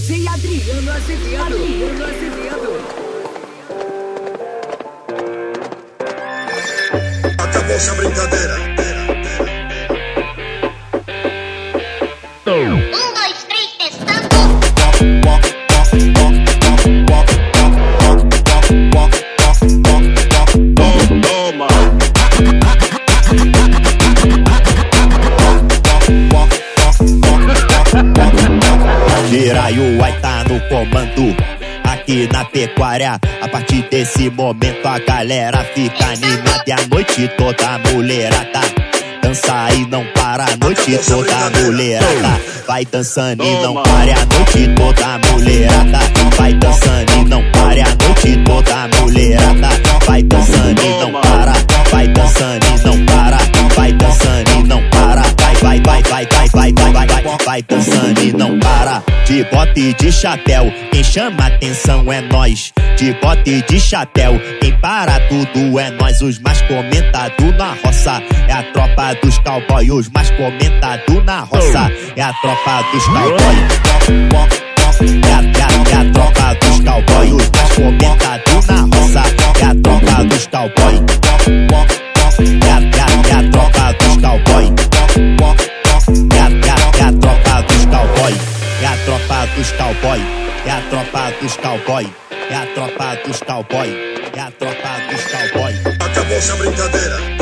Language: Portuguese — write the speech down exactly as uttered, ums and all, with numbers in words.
D J Adriano Azevedo. Adriano Azevedo. Acabou essa brincadeira. Um, dois, três, testando. Toma. Giraio vai tá no comando aqui na pecuária. A partir desse momento a galera fica animada e a noite toda mulherada dança e não para, a noite toda mulherada vai dançando e não para, a noite toda mulherada vai dançando e não para, a noite toda mulherada vai dançando e não para, vai dançando e não para, vai dançando e não para, vai vai vai vai vai vai vai vai vai vai dançando e não para. De bota e de chapéu, quem chama atenção é nós. De bota e de chapéu, quem para tudo é nós. Os mais comentados na roça é a tropa dos cowboy. Os mais comentados na roça é a tropa dos cowboy. É a, é a, é a tropa dos cowboy. Os mais comentados na roça é a tropa dos cowboy. É a, é a, é a tropa dos cowboy. É a, é a, é a tropa dos cowboy. É a tropa dos cowboy. É a tropa dos cowboy. É a tropa dos cowboy. É a tropa dos cowboy. Acabou essa brincadeira.